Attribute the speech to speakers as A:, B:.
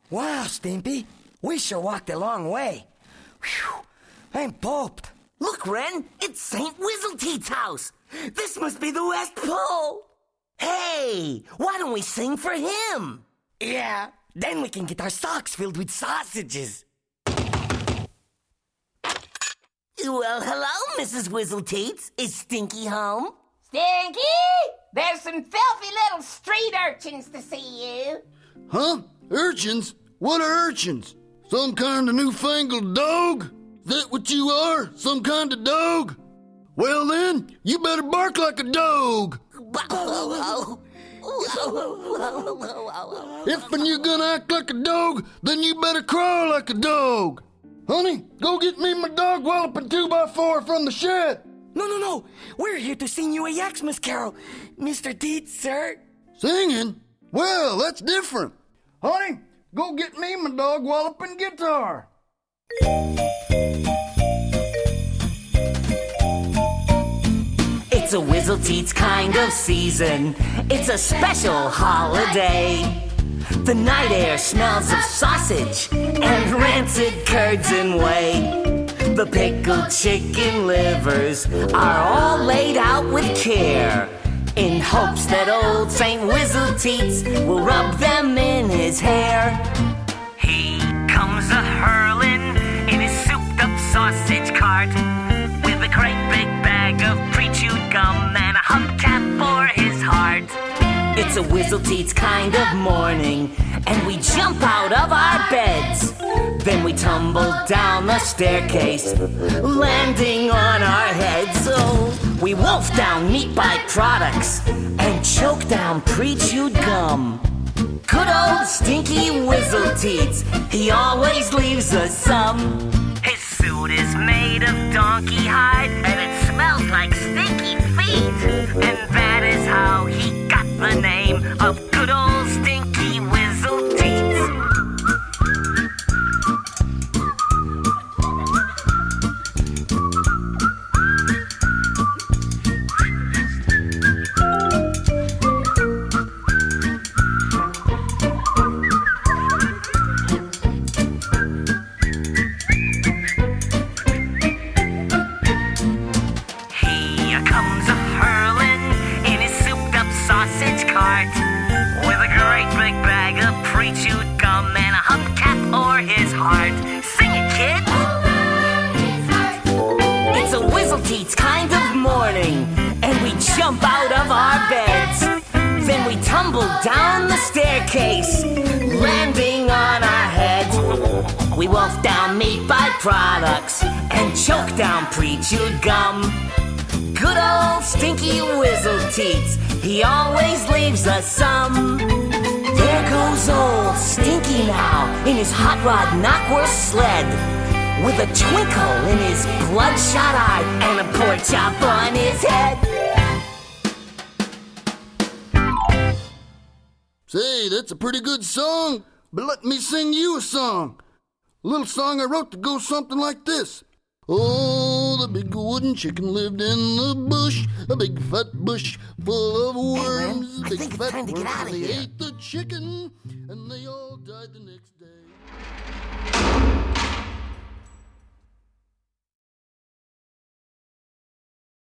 A: Wow, Stimpy. We sure walked a long way. Whew. I'm pumped.
B: Look, Ren, it's St. Whizzleteet's house. This must be the West Pole. Hey, why don't we sing for him?
A: Yeah, then we can get our socks filled with sausages.
B: Well, hello, Mrs. Whizzleteets. Is Stinky home?
C: Stinky! There's some filthy little street urchins to see you.
D: Huh? Urchins? What are urchins? Some kind of newfangled dog? Is that what you are? Some kind of dog? Well then, you better bark like a dog. If you're gonna act like a dog, then you better crawl like a dog. Honey, go get me my dog walloping 2x4 from the shed.
A: No. We're here to sing you a Yaxmas carol, Mr. Teets, sir.
D: Singing? Well, that's different. Honey, go get me my dog walloping guitar.
B: It's a Whizzleteets kind of season. It's a special holiday. The night air smells of sausage and rancid curds and whey. The pickled chicken livers are all laid out with care, in hopes that old St. Whizzleteets will rub them in his hair. He comes a-hurling in his souped-up sausage cart, with a great big bag of pre-chewed gum and a hubcap for his heart. It's a Whizzleteets kind of morning, and we jump out of our beds. Then we tumble down the staircase, landing on our heads. Oh, we wolf down meat by-products and choke down pre-chewed gum. Good old Stinky Whizzleteets, he always leaves us some. His suit is made of donkey hide, and it smells like stinky feet. And that is how he got the name of good old Stinky Whizzleteets. It's kind of morning, and we jump out of our beds. Then we tumble down the staircase, landing on our heads. We wolf down meat by-products and choke down pre-chewed gum. Good old Stinky Whizzleteets, he always leaves us some. There goes old Stinky now in his hot rod Knockwurst sled, with a twinkle in his bloodshot eye and a pork chop on his head.
D: Say, that's a pretty good song, but let me sing you a song. A little song I wrote that goes something like this. Oh, the big wooden chicken lived in the bush, a big fat bush full of worms.
B: I think it's time to get out of here.
D: They ate the chicken, and they all died the next day.